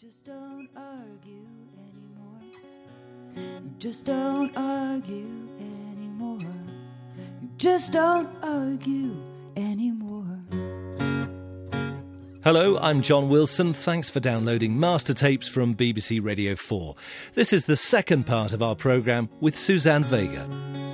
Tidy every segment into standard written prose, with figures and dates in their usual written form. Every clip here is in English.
just don't argue anymore. You just don't argue anymore. You just don't argue anymore. Hello, I'm John Wilson. Thanks for downloading Master Tapes from BBC Radio 4. This is the second part of our programme with Suzanne Vega.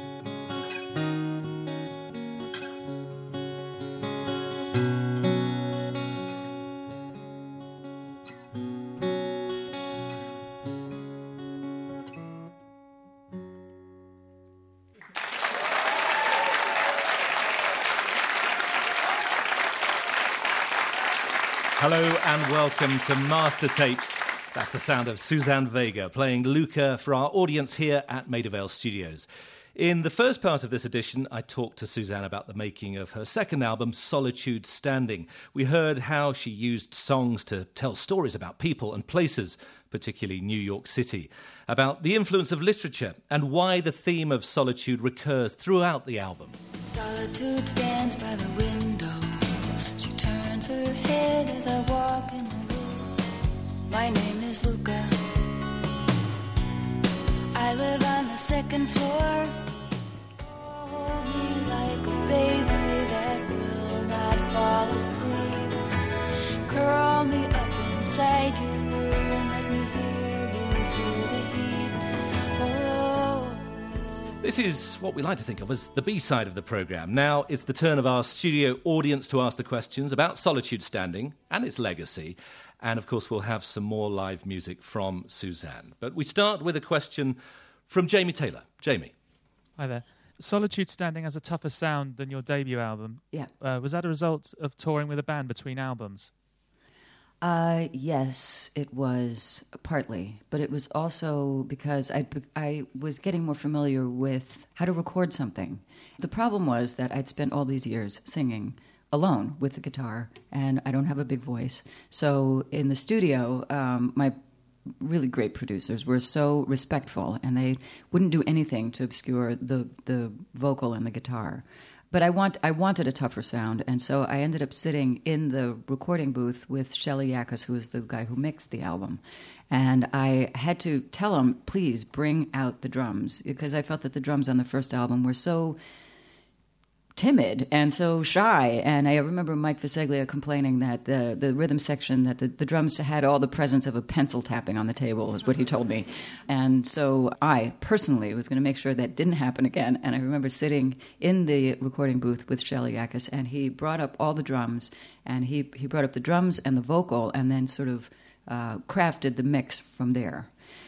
Hello and welcome to Master Tapes. That's the sound of Suzanne Vega playing Luca for our audience here at Maida Vale Studios. In the first part of this edition, I talked to Suzanne about the making of her second album, Solitude Standing. We heard how she used songs to tell stories about people and places, particularly New York City, about the influence of literature and why the theme of solitude recurs throughout the album. Solitude stands by the window. She turns her head as I walk in the room. My name is Luca. I live on the second floor. Hold me like a baby that will not fall asleep. Curl me up inside you and let me hear you through the heat. Oh. This is what we like to think of as the B-side of the programme. Now it's the turn of our studio audience to ask the questions about Solitude Standing and its legacy. And, of course, we'll have some more live music from Suzanne. But we start with a question from Jamie Taylor. Jamie. Hi there. Solitude Standing has a tougher sound than your debut album. Yeah. Was that a result of touring with a band between albums? Yes, it was partly, but it was also because I was getting more familiar with how to record something. The problem was that I'd spent all these years singing alone with the guitar, and I don't have a big voice. So in the studio, my really great producers were so respectful, and they wouldn't do anything to obscure the vocal and the guitar. But I wanted a tougher sound, and so I ended up sitting in the recording booth with Shelley Yakus, who was the guy who mixed the album. And I had to tell him, please bring out the drums, because I felt that the drums on the first album were so timid and so shy. And I remember Mike Viseglia complaining that the rhythm section, that the drums had all the presence of a pencil tapping on the table, is what he told me. And so I personally was going to make sure that didn't happen again. And I remember sitting in the recording booth with Shelley Yakus, and he brought up all the drums, and he brought up the drums and the vocal, and then sort of crafted the mix from there.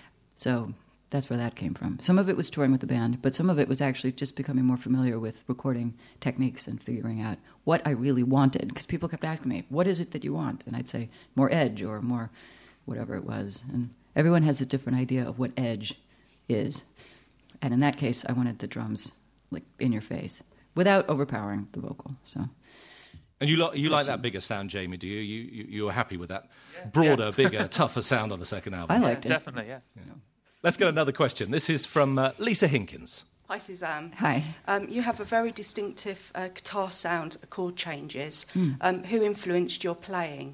So that's where that came from. Some of it was touring with the band, but some of it was actually just becoming more familiar with recording techniques and figuring out what I really wanted. Because people kept asking me, what is it that you want? And I'd say, more edge or more whatever it was. And everyone has a different idea of what edge is. And in that case, I wanted the drums like in your face without overpowering the vocal. So. And you like that bigger sound, Jamie, do you? You were happy with that broader, bigger, tougher sound on the second album? I liked it. Definitely, yeah. Let's get another question. This is from Lisa Hinkins. Hi, Suzanne. Hi. You have a very distinctive guitar sound, chord changes. Who influenced your playing?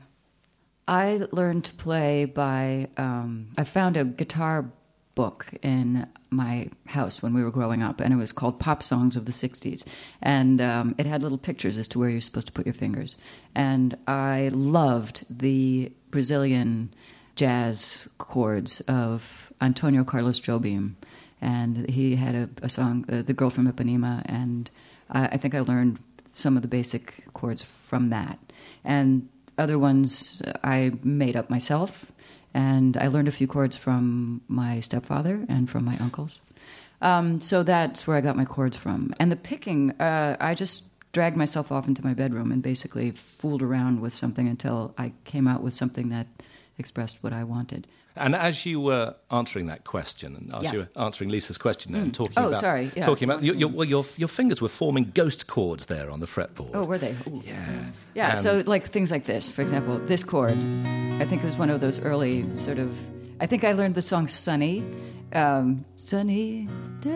I learned to play by... I found a guitar book in my house when we were growing up, and it was called Pop Songs of the 60s. And it had little pictures as to where you're supposed to put your fingers. And I loved the Brazilian jazz chords of Antonio Carlos Jobim, and he had a song, The Girl from Ipanema, and I think I learned some of the basic chords from that. And other ones I made up myself, and I learned a few chords from my stepfather and from my uncles. So that's where I got my chords from. And the picking, I just dragged myself off into my bedroom and basically fooled around with something until I came out with something that expressed what I wanted. And as you were answering that question, and as you were answering Lisa's question there, and talking about your fingers were forming ghost chords there on the fretboard. Oh, were they? Ooh. Yeah. So like things like this, for example, this chord. I think it was one of those early sort of. I think I learned the song "Sunny." Sunny.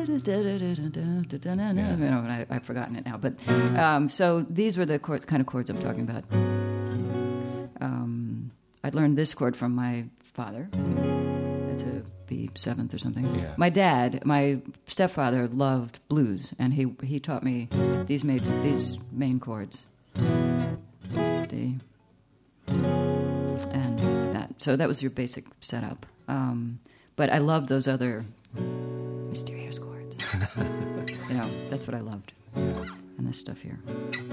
I've forgotten it now, but so these were the kind of chords I'm talking about. I learned this chord from my father. That's a B7th or something. Yeah. My dad, my stepfather, loved blues, and he taught me these main chords. D. And that. So that was your basic setup. But I loved those other mysterious chords. That's what I loved. And this stuff here.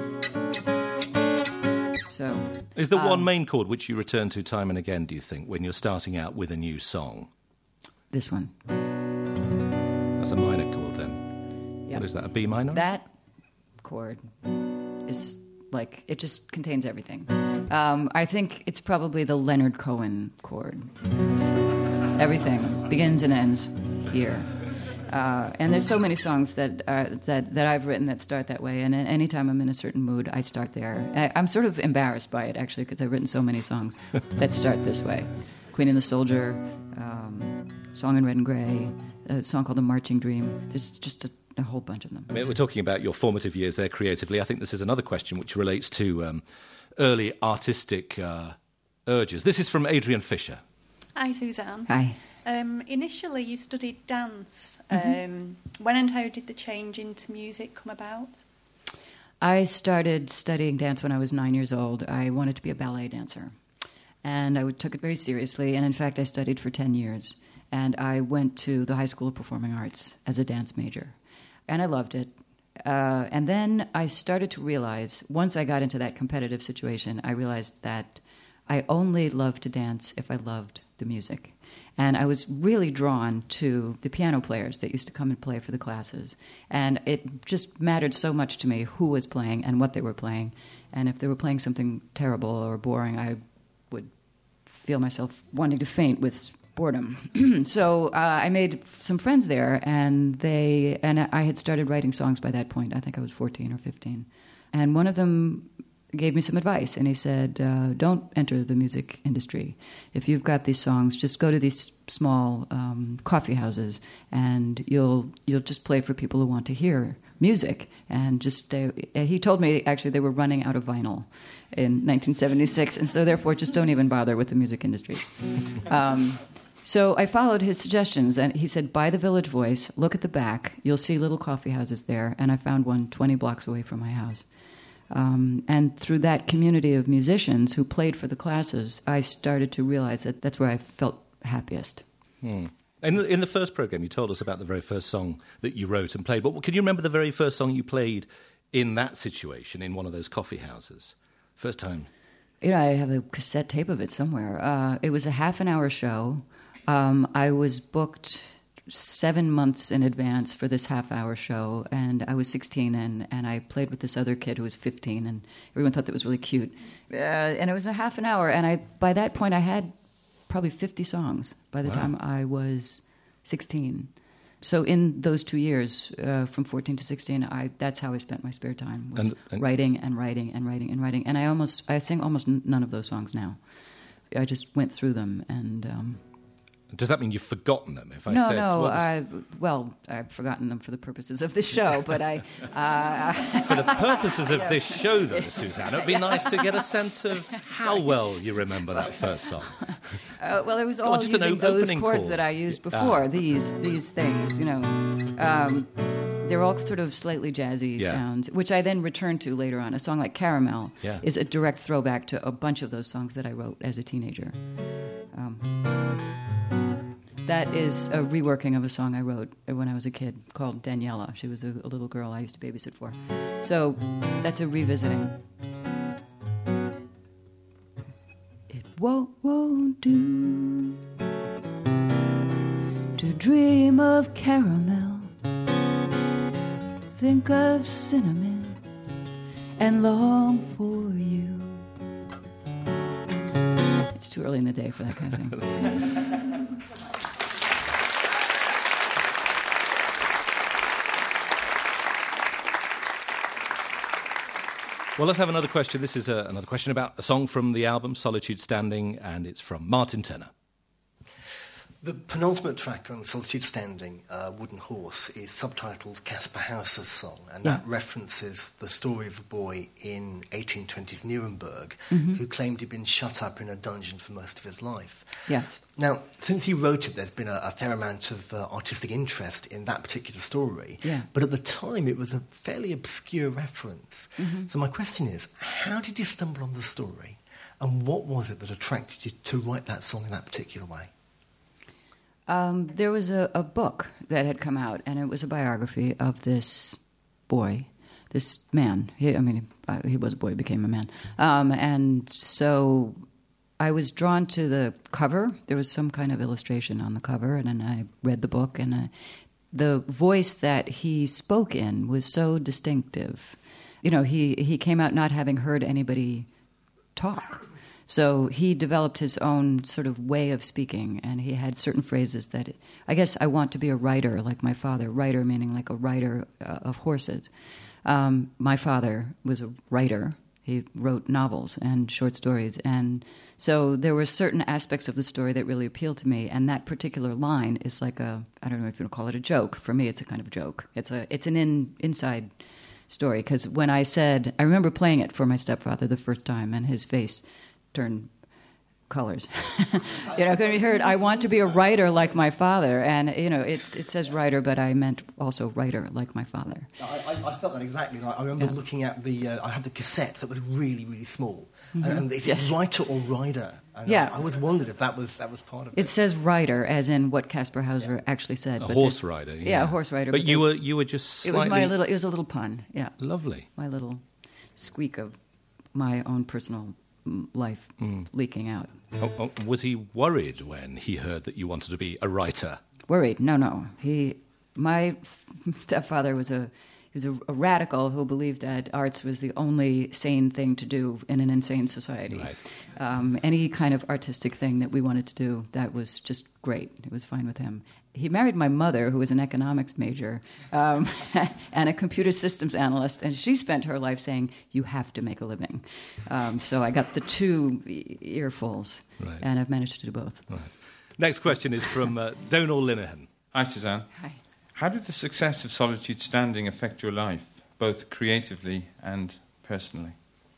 So, is there one main chord which you return to time and again, do you think, when you're starting out with a new song? This one. That's a minor chord then. Yep. What is that, a B minor? That chord is like, it just contains everything. I think it's probably the Leonard Cohen chord. Everything begins and ends here. And there's so many songs that I've written that start that way, and anytime I'm in a certain mood, I start there. I'm sort of embarrassed by it, actually, because I've written so many songs that start this way. Queen and the Soldier, Song in Red and Grey, a song called The Marching Dream. There's just a whole bunch of them. I mean, we're talking about your formative years there creatively. I think this is another question which relates to early artistic urges. This is from Adrian Fisher. Hi, Suzanne. Hi. Initially, you studied dance. When and how did the change into music come about? I started studying dance when I was 9 years old. I wanted to be a ballet dancer. And I took it very seriously. And in fact, I studied for 10 years. And I went to the High School of Performing Arts as a dance major. And I loved it. And then I started to realize, once I got into that competitive situation, I realized that I only loved to dance if I loved the music. And I was really drawn to the piano players that used to come and play for the classes. And it just mattered so much to me who was playing and what they were playing. And if they were playing something terrible or boring, I would feel myself wanting to faint with boredom. So I made some friends there, and I had started writing songs by that point. I think I was 14 or 15. And one of them gave me some advice, and he said, don't enter the music industry. If you've got these songs, just go to these small coffee houses, and you'll just play for people who want to hear music. And he told me, actually, they were running out of vinyl in 1976, and so therefore just don't even bother with the music industry. So I followed his suggestions, and he said, buy the Village Voice, look at the back, you'll see little coffee houses there, and I found one 20 blocks away from my house. And through that community of musicians who played for the classes, I started to realize that that's where I felt happiest. In the first program, you told us about the very first song that you wrote and played. But can you remember the very first song you played in that situation, in one of those coffee houses? First time? I have a cassette tape of it somewhere. It was a half-an-hour show. I was booked 7 months in advance for this half-hour show, and I was 16, and I played with this other kid who was 15, and everyone thought that was really cute. And it was a half an hour, and by that point I had probably 50 songs by the time I was 16. So in those 2 years, from 14 to 16, that's how I spent my spare time, was writing and writing and writing and writing. And I sing almost none of those songs now. I just went through them and... Does that mean you've forgotten them? I've forgotten them for the purposes of this show, but For the purposes of this show, though, Suzanne, it would be nice to get a sense of how well you remember that first song. Well, it was all using those chords that I used before, these things, They're all sort of slightly jazzy sounds, which I then returned to later on. A song like Caramel is a direct throwback to a bunch of those songs that I wrote as a teenager. That is a reworking of a song I wrote when I was a kid called Daniela. She was a little girl I used to babysit for. So that's a revisiting. It won't do to dream of caramel, think of cinnamon, and long for you. It's too early in the day for that kind of thing. Well, let's have another question. This is another question about a song from the album, Solitude Standing, and it's from Martin Turner. The penultimate track on Solitude Standing, Wooden Horse, is subtitled Caspar Hauser's song, and that references the story of a boy in 1820s Nuremberg who claimed he'd been shut up in a dungeon for most of his life. Yeah. Now, since he wrote it, there's been a fair amount of artistic interest in that particular story, but at the time it was a fairly obscure reference. So my question is, how did you stumble on the story, and what was it that attracted you to write that song in that particular way? There was a book that had come out, and it was a biography of this boy, this man. He was a boy, became a man. And so I was drawn to the cover. There was some kind of illustration on the cover, and then I read the book, and the voice that he spoke in was so distinctive. You know, he came out not having heard anybody talk. So he developed his own sort of way of speaking, and he had certain phrases that, I guess, I want to be a writer like my father. Writer meaning like a rider of horses. My father was a writer. He wrote novels and short stories, and so there were certain aspects of the story that really appealed to me, and that particular line is like I don't know if you want to call it a joke. For me, it's a kind of joke. It's an inside story, because when I remember playing it for my stepfather the first time, and his face turned colors. Can be heard, I want to be a writer like my father. And, it says writer, but I meant also writer like my father. I felt that exactly. I remember looking at I had the cassette that was really, really small. And is it writer or rider? And I always wondered if that was part of it. It says rider, as in what Caspar Hauser actually said. A horse rider. Yeah, a horse rider. But you were just slightly... It was a little pun, yeah. Lovely. My little squeak of my own personal life leaking out. Was he worried when he heard that you wanted to be a writer? Worried? No. My stepfather was a radical who believed that arts was the only sane thing to do in an insane society. Right. Any kind of artistic thing that we wanted to do, that was just great. It was fine with him. He married my mother, who was an economics major and a computer systems analyst, and she spent her life saying, you have to make a living. So I got the two earfuls, and I've managed to do both. Right. Next question is from Donal Linehan. Hi, Suzanne. Hi. How did the success of Solitude Standing affect your life, both creatively and personally?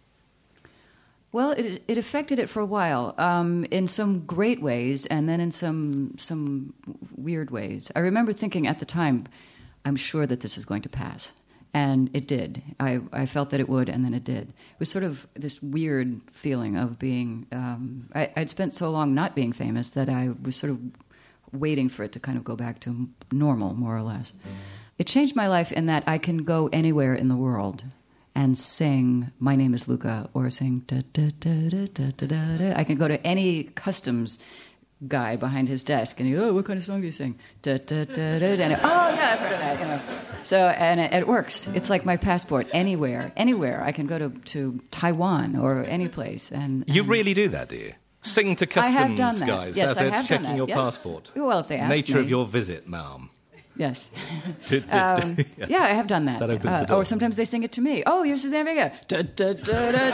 Well, it affected it for a while, in some great ways, and then in some weird ways. I remember thinking at the time, I'm sure that this is going to pass. And it did. I felt that it would, and then it did. It was sort of this weird feeling of being... I'd spent so long not being famous that I was sort of waiting for it to kind of go back to normal, more or less. It changed my life in that I can go anywhere in the world and sing "My Name is Luca" or sing da da da da da da da da. I can go to any customs guy behind his desk and he, what kind of song do you sing? Da da da da da. And I've heard of that. So and it works. It's like my passport. Anywhere I can go to Taiwan or any place. And you really do that, do you? Sing to customs guys yes, as they're checking your passport. Well, if they ask Nature me. of your visit, ma'am. Yes. I have done that. That opens the door. Or sometimes they sing it to me. Oh, you're Suzanne Vega. Da, da, da, da,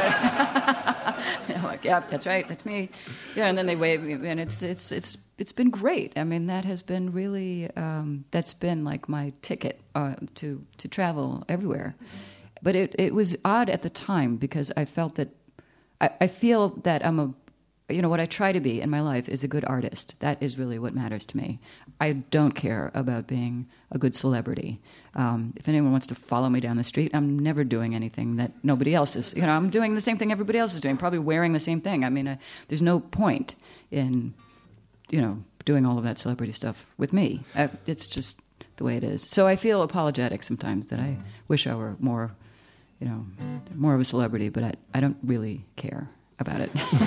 da. I'm like, yeah, that's right, that's me. Yeah, and then they wave me, and it's been great. I mean, that has been really that's been like my ticket to travel everywhere. But it was odd at the time because I felt that I feel that I'm what I try to be in my life is a good artist. That is really what matters to me. I don't care about being a good celebrity. If anyone wants to follow me down the street, I'm never doing anything that nobody else is. I'm doing the same thing everybody else is doing, probably wearing the same thing. I mean, there's no point in, doing all of that celebrity stuff with me. It's just the way it is. So I feel apologetic sometimes that I wish I were more of a celebrity, but I don't really care about it.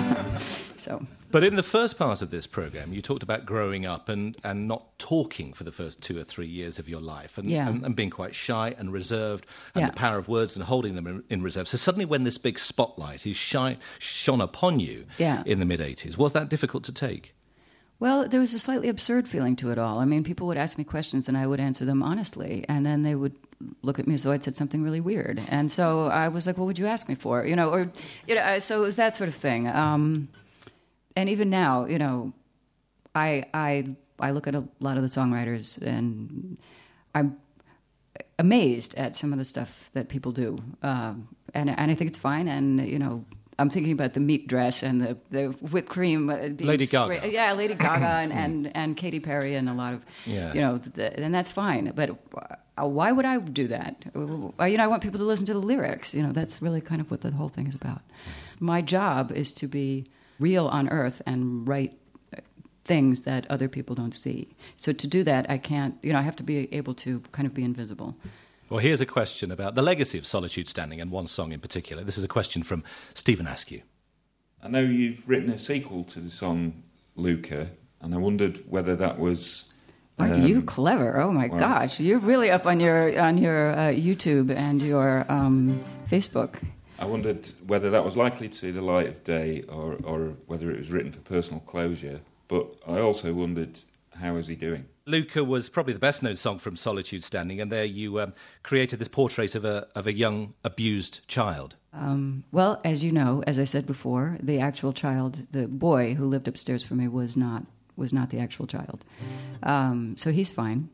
But in the first part of this program, you talked about growing up and not talking for the first 2 or 3 years of your life and being quite shy and reserved and the power of words and holding them in reserve. So suddenly when this big spotlight is shone upon you in the mid-'80s, was that difficult to take? Well, there was a slightly absurd feeling to it all. I mean, people would ask me questions and I would answer them honestly, and then they would look at me as though I'd said something really weird. And so I was like, what would you ask me for? So it was that sort of thing. And even now, I look at a lot of the songwriters, and I'm amazed at some of the stuff that people do, and I think it's fine. And I'm thinking about the meat dress and the whipped cream. Lady Gaga. Yeah, Lady Gaga and Katy Perry and a lot of, and that's fine. But why would I do that? I want people to listen to the lyrics. That's really kind of what the whole thing is about. My job is to be real on earth and write things that other people don't see. So to do that, I can't, I have to be able to kind of be invisible. Well, here's a question about the legacy of Solitude Standing and one song in particular. This is a question from Stephen Askew. I know you've written a sequel to the song Luca, and I wondered whether that was... Aren't you clever? Oh my gosh, you're really up on your YouTube and your Facebook. I wondered whether that was likely to see the light of day or whether it was written for personal closure. But I also wondered, how is he doing? Luca was probably the best-known song from Solitude Standing, and there you created this portrait of a young, abused child. Well, as you know, as I said before, the actual child, the boy who lived upstairs from me, was not the actual child. So he's fine.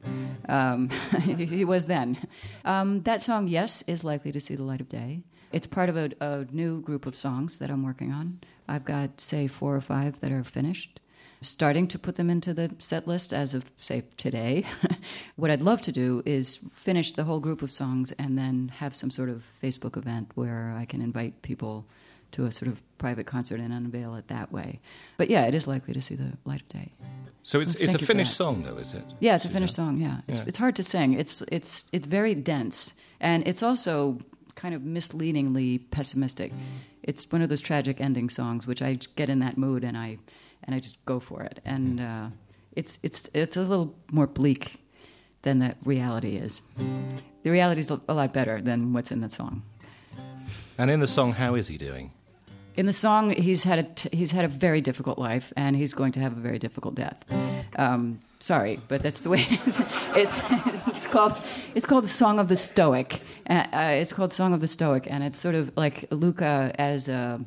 He was then. That song, yes, is likely to see the light of day. It's part of a new group of songs that I'm working on. I've got, say, 4 or 5 that are finished. Starting to put them into the set list as of, say, today. What I'd love to do is finish the whole group of songs and then have some sort of Facebook event where I can invite people to a sort of private concert and unveil it that way. But yeah, it is likely to see the light of day. So it's a finished song, though, is it? Yeah, it's a finished song, yeah. It's hard to sing. It's very dense. And it's also kind of misleadingly pessimistic. It's one of those tragic ending songs, which I get in that mood and I just go for it. And it's a little more bleak than the reality is. The reality is a lot better than what's in the song. And in the song, how is he doing? In the song, he's had a very difficult life, and he's going to have a very difficult death. Sorry, but that's the way it is. It's called the Song of the Stoic. It's called Song of the Stoic, and it's sort of like Luca as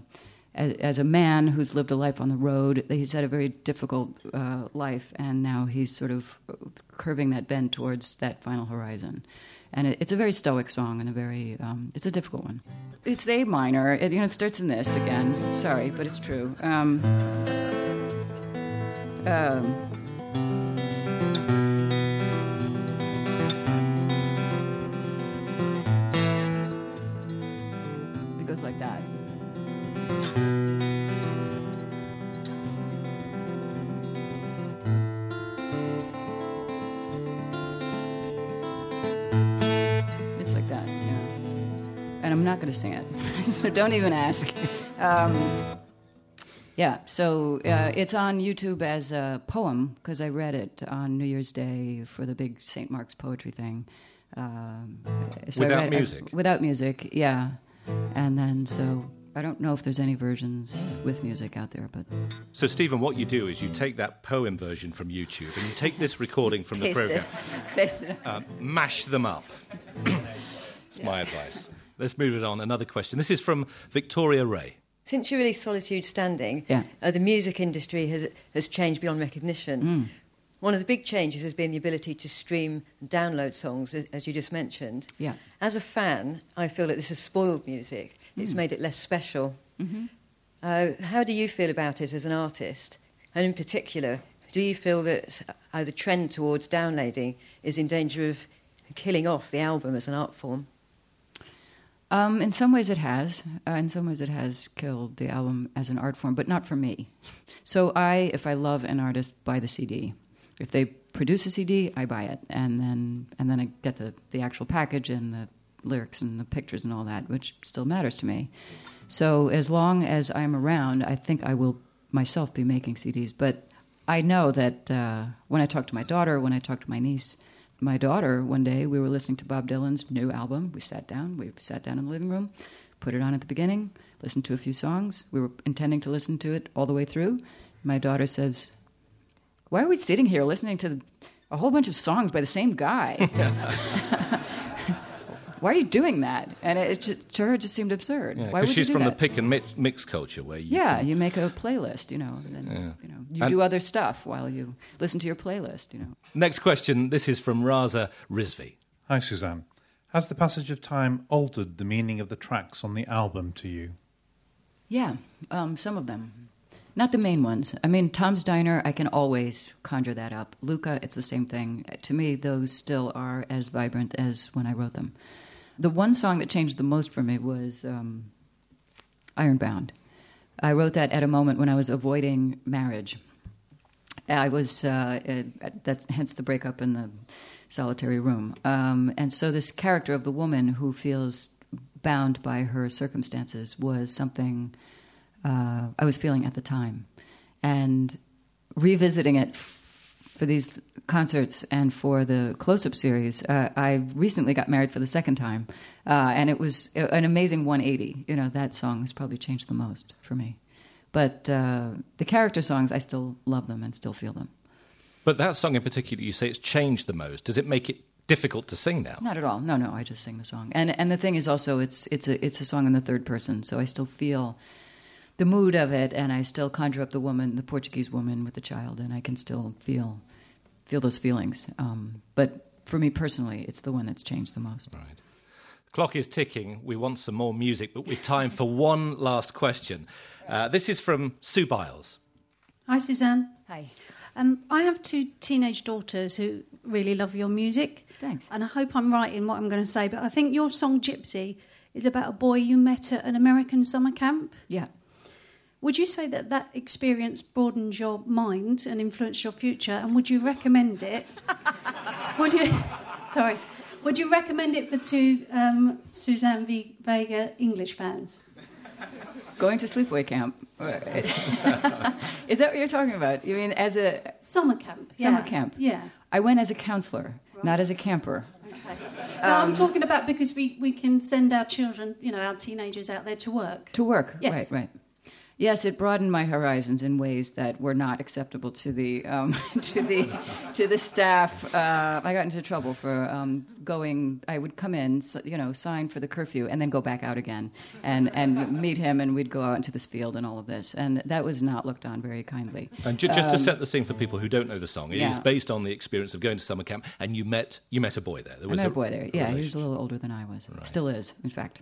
a man who's lived a life on the road. He's had a very difficult life, and now he's sort of curving that bend towards that final horizon. And it's a very stoic song, and it's a difficult one. It's A minor. It starts in this again. Sorry, but it's true. It goes like that. I'm not going to sing it, so don't even ask. So it's on YouTube as a poem, because I read it on New Year's Day for the big St. Mark's poetry thing. Without music? Without music, yeah. And then, so I don't know if there's any versions with music out there, but... So, Stephen, what you do is you take that poem version from YouTube, and you take this recording from the programme. Paste it. Mash them up. That's my advice. Let's move it on. Another question. This is from Victoria Ray. Since you released Solitude Standing, the music industry has changed beyond recognition. One of the big changes has been the ability to stream and download songs, as you just mentioned. Yeah. As a fan, I feel that this has spoiled music. It's made it less special. Mm-hmm. How do you feel about it as an artist? And in particular, do you feel that the trend towards downloading is in danger of killing off the album as an art form? In some ways it has. In some ways it has killed the album as an art form, but not for me. So if I love an artist, buy the CD. If they produce a CD, I buy it. And then I get the actual package and the lyrics and the pictures and all that, which still matters to me. So as long as I'm around, I think I will myself be making CDs. But I know that when I talk to my daughter, when I talk to my niece... My daughter, one day, we were listening to Bob Dylan's new album. We sat down in the living room, put it on at the beginning, listened to a few songs. We were intending to listen to it all the way through. My daughter says, "Why are we sitting here listening to a whole bunch of songs by the same guy?" why are you doing that? And to her, it just seemed absurd. Yeah, why would she's you do from that? the pick and mix culture where you you make a playlist, and then you do other stuff while you listen to your playlist, Next question, this is from Raza Rizvi. Hi, Suzanne. Has the passage of time altered the meaning of the tracks on the album to you? Yeah, some of them. Not the main ones. I mean, Tom's Diner, I can always conjure that up. Luca, it's the same thing. To me, those still are as vibrant as when I wrote them. The one song that changed the most for me was Ironbound. I wrote that at a moment when I was avoiding marriage. I was, that's hence the breakup in the solitary room. And so this character of the woman who feels bound by her circumstances was something I was feeling at the time. And revisiting it for these concerts and for the Close-Up series, I recently got married for the second time. And it was an amazing 180. That song has probably changed the most for me. But the character songs, I still love them and still feel them. But that song in particular, you say it's changed the most. Does it make it difficult to sing now? Not at all. No, I just sing the song. And the thing is also, it's a song in the third person, so I still feel the mood of it, and I still conjure up the woman, the Portuguese woman with the child, and I can still feel those feelings. But for me personally, it's the one that's changed the most. Right. The clock is ticking. We want some more music, but we've time for one last question. This is from Sue Biles. Hi, Suzanne. Hi. I have 2 teenage daughters who really love your music. Thanks. And I hope I'm right in what I'm going to say, but I think your song Gypsy is about a boy you met at an American summer camp. Yeah. Would you say that experience broadened your mind and influenced your future? And would you recommend it? Would you recommend it for 2 Suzanne Vega English fans? Going to sleepaway camp. Is that what you're talking about? You mean as a... Summer camp. Summer camp. Yeah. I went as a counselor, not as a camper. Okay. No, I'm talking about because we can send our children, our teenagers out there to work. To work, yes. Right. Yes, it broadened my horizons in ways that were not acceptable to the to the staff. I got into trouble for going. I would come in, sign for the curfew, and then go back out again, and meet him, and we'd go out into this field and all of this, and that was not looked on very kindly. And just to set the scene for people who don't know the song, it is based on the experience of going to summer camp, and you met a boy there. I met a boy there. Yeah, he was a little older than I was. Right. Still is, in fact.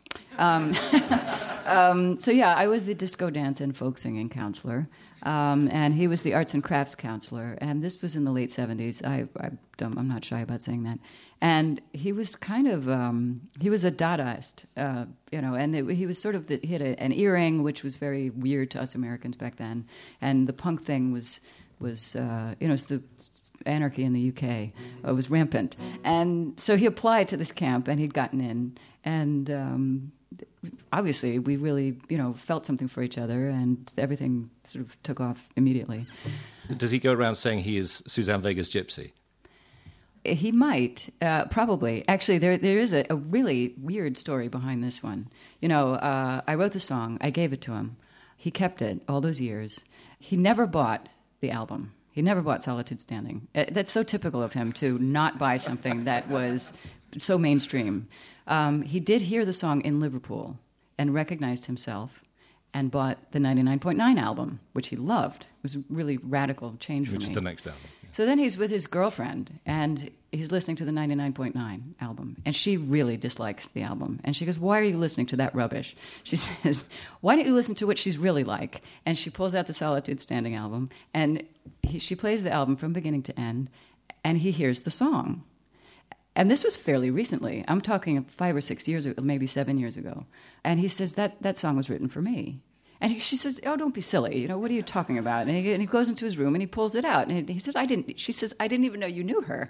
So I was the disco dance and folk singing counselor, and he was the arts and crafts counselor, and this was in the late 70s. I'm not shy about saying that. And he was kind of, he was a Dadaist, and he was sort of, he had an earring, which was very weird to us Americans back then, and the punk thing was it's the anarchy in the UK was rampant. And so he applied to this camp, and he'd gotten in, and obviously we really, felt something for each other, and everything sort of took off immediately. Does he go around saying he is Suzanne Vega's gypsy? He might, probably. Actually, there is a really weird story behind this one. I wrote the song, I gave it to him. He kept it all those years. He never bought the album. He never bought Solitude Standing. That's so typical of him, to not buy something that was so mainstream. He did hear the song in Liverpool and recognized himself and bought the 99.9 album, which he loved. It was a really radical change for me. Which is the next album. Yeah. So then he's with his girlfriend, and he's listening to the 99.9 album, and she really dislikes the album. And she goes, "Why are you listening to that rubbish?" She says, "Why don't you listen to what she's really like?" And she pulls out the Solitude Standing album, and she plays the album from beginning to end, and he hears the song. And this was fairly recently. I'm talking 5 or 6 years ago, maybe 7 years ago. And he says, that song was written for me. And she says, "Oh, don't be silly. What are you talking about?" And he goes into his room and he pulls it out. And he says, She says, "I didn't even know you knew her."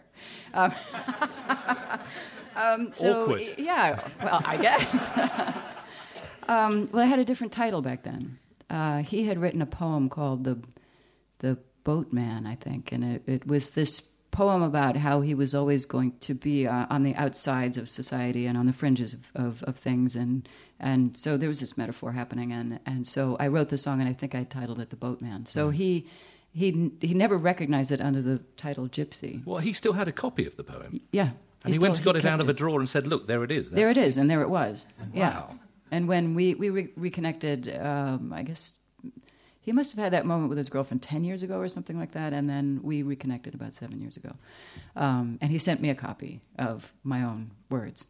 Awkward. Yeah, well, I guess. Well, it had a different title back then. He had written a poem called The Boatman, I think. And it was this poem about how he was always going to be on the outsides of society and on the fringes of things, and so there was this metaphor happening, and so I wrote the song, and I think I titled it The Boatman. So he never recognized it under the title Gypsy. Well, he still had a copy of the poem. Yeah. And he went and got it out of a drawer and said, look, there it is. There it is, and there it was. Yeah. Wow. And when we reconnected, I guess he must have had that moment with his girlfriend 10 years ago or something like that, and then we reconnected about 7 years ago. And he sent me a copy of my own words.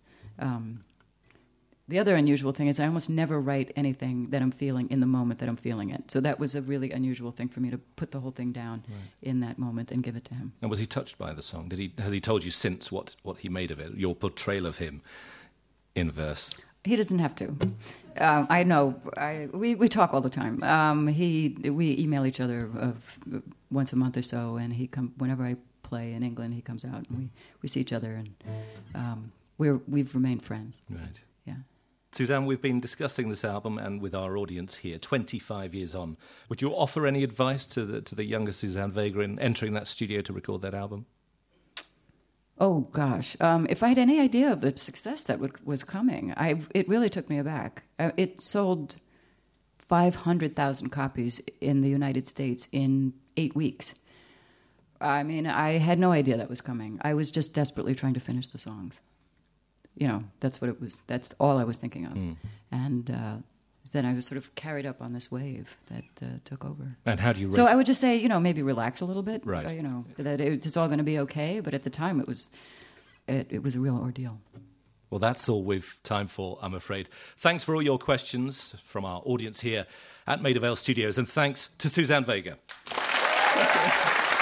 The other unusual thing is I almost never write anything that I'm feeling in the moment that I'm feeling it. So that was a really unusual thing for me, to put the whole thing down in that moment and give it to him. And was he touched by the song? Has he told you since what he made of it, your portrayal of him in verse? He doesn't have to. I know. We talk all the time. We email each other once a month or so, and whenever I play in England, he comes out, and we see each other, and we've remained friends. Right. Yeah. Suzanne, we've been discussing this album, and with our audience here, 25 years on, would you offer any advice to the younger Suzanne Vega in entering that studio to record that album? Oh, gosh. If I had any idea of the success that was coming, it really took me aback. It sold 500,000 copies in the United States in 8 weeks. I mean, I had no idea that was coming. I was just desperately trying to finish the songs. You know, that's what it was. That's all I was thinking of. And then I was sort of carried up on this wave that took over. And how do you... So I would just say, maybe relax a little bit. Right. That it's all going to be okay. But at the time, it was a real ordeal. Well, that's all we've time for, I'm afraid. Thanks for all your questions from our audience here at Maida Vale Studios. And thanks to Suzanne Vega. Thank you.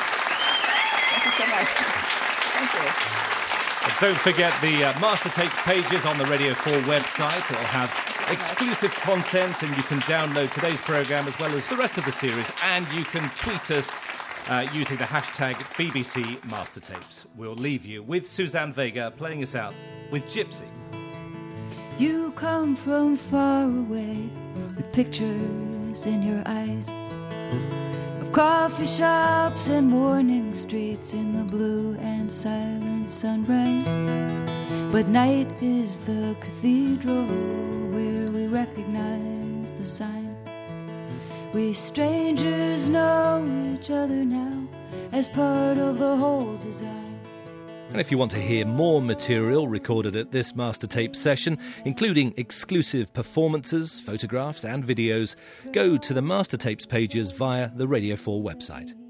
Thank you so much. Thank you. And don't forget the Master Tape pages on the Radio 4 website. It'll have exclusive content, and you can download today's programme as well as the rest of the series, and you can tweet us using the hashtag BBC Mastertapes. We'll leave you with Suzanne Vega playing us out with Gypsy. You come from far away with pictures in your eyes of coffee shops and morning streets in the blue and silent sunrise. But night is the cathedral where we recognize the sign. We strangers know each other now as part of the whole design. And if you want to hear more material recorded at this Master Tape session, including exclusive performances, photographs and videos, go to the Master Tapes pages via the Radio 4 website.